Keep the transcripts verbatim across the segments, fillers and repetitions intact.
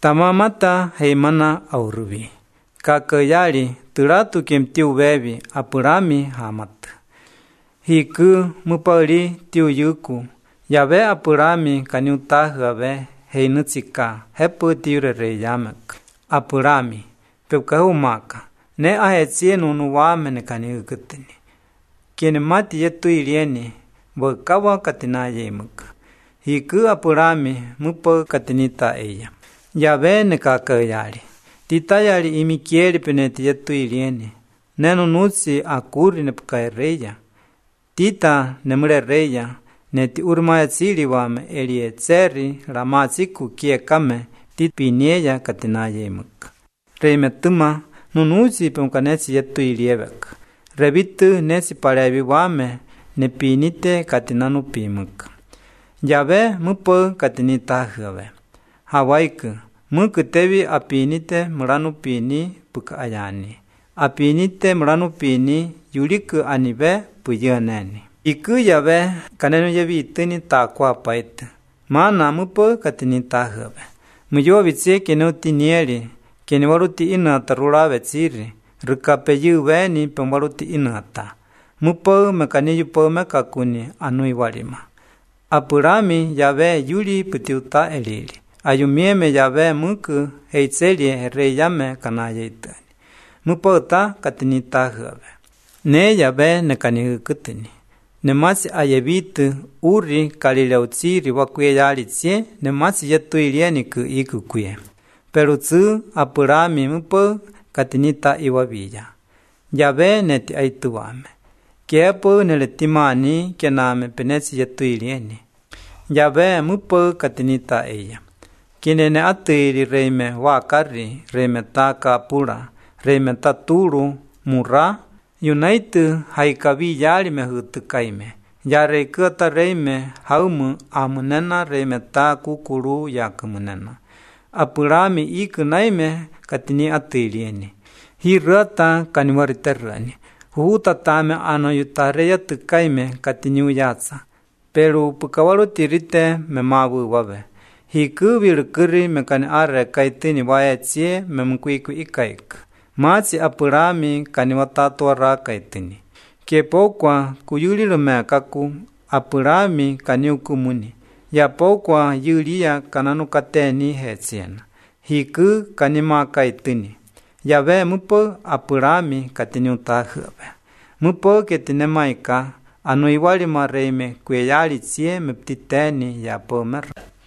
Tamamata heimana auruvi. Kakayali turatu kemtiu bebi apurami hamat. Hiku mupari tiu yuku. Yabe apurami kaniutahabe heinutsika hepu tiure reyamek. Apurami pepkahumaka. Ne ahetsie nunuwame ne kaniukutini. Kene mati yetu ilieni bakawa katina yemuka. Hiku apurami mupo katinita eya. Yabe ne kakayali. Titayali imikieli peneti yetu ilieni. Nenu nutsi akuri ne pkaereya. Tita nemure reya. Neti urmaya tsili wame elie tseri ramatsiku kie kame tipinieya katina yemuka. Reimetuma nunutsi pemkanetsi yetu iliebek. Rebitu nesi parebi wame nepinite katinanu pimuka. Yabe mupo katinita hebe. Hawaiku muku tebi apinite muranu pini puka ayani. Apinite muranu pini yuliku anibe puyaneni. Iku yabe kanenu yebi itini takwa paite. Mana mupo katinita hebe. Muyo bitse kenu tinieli. Kene waruti inata rurabe tsiri. Rukape yubeni pemwaruti inata. Mupo mekani yupo mekakuni anui walima. Apurami yabe yuli putiuta elili. Ayumieme yabe muku heitselie reyame kanayeitani. Mupo ta katinita hebe. Ne yabe nekani hukutini. Nemasi ayebitu uri kalileutsiri wakuye yalitsie. Nemasi yetu ilieni ku iku kuye. Pero tsu apurami mupo katinita iwabilla. Yabe neti aituwame. Kiepo neletimani kename penetsi yetu ilieni. Yabe mupo katinita eya. Kinene atiri reime wakari, reime taka apura, reime taturu, mura, yunaitu haikabi yali mehutu kaime. Yare kata reime haumu amunena reime ta kukuru yakumunena. Apurami iku naime katini atilieni. Hirata kaniwariterani. Huhuta tame ano yutareya tukaime katini uyatsa. Pero pukawaru tirite me mabu wabe. Hiku virukuri me kani are kaitini waetsie me mkuiku ikaik. Matsi apurami kaniwatatuara kaitini. Kepokwa kuyuliru me kaku apurami kaniukumuni. Yapokwa yulia kananukateni hetsiena. Hiku kanima kaitini. Yabe mupo apurami katini utahube. Mupo ketine maika anu iwali mareime kuyayali tsie meptiteni yapo mera.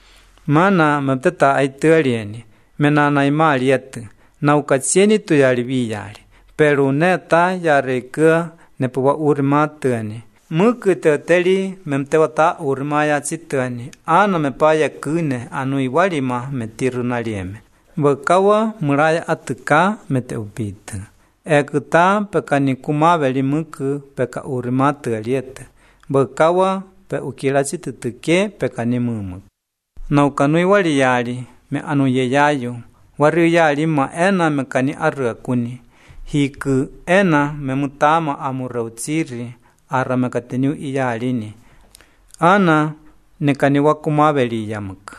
Mana mepteta aitualieni. Menana imali yetu. Na ukatsieni tuyali biyali. Pero neta yarekua nepuwa urima tuani. Muku teoteli memtewata urima ya tsituani. Ano mepaya kune anu iwali ma metirunalieme. Bakawa muraya atuka mete upitu. Ekuta peka nikumabeli muku peka urima tualiete. Bakawa pe ukilachi tutuke peka nimumu. Na ukanui wali yali me anu yeyayu. Wari yali ma ena mekani arua kuni. Hiku ena memutama amurautsiri ara mekateniu iyalini. Ana nekani wakumabeli yamuka.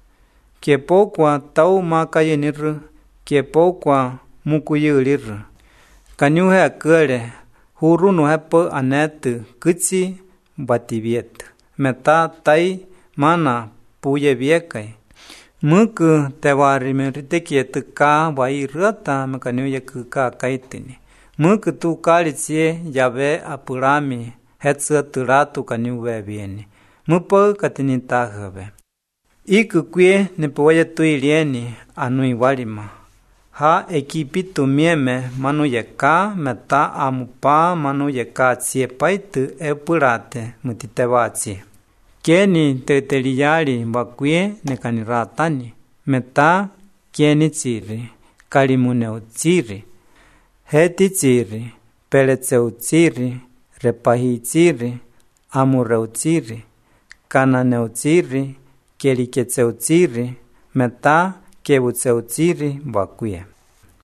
Kiepokwa tau makayeniru, kiepokwa mukuyuriru. Kaniuhe akule, hurunu hepo anetu, kutsi batibietu. Meta tai mana puye biekai. Muku tewari meritekie ka wairata mekaniuye kuka kaitini. Muku tu kalitsie yabe apurami, hetsu turatu kaniuwe bieni. Mupo katinita hebe. Iku kue nepoye tuilieni anu iwalima. Ha ekipitu mieme manu yeka meta amupa manu yeka tsie paitu epurate mutitewatie. Keni teteliyali mbakue nekaniratani. Meta kieni tsiri, kalimuneu tsiri, heti tsiri, peletseu tsiri, repahi tsiri, amureu tsiri, kananeu tsiri, keliketseu tsiri, meta kebutseu tsiri mbakue.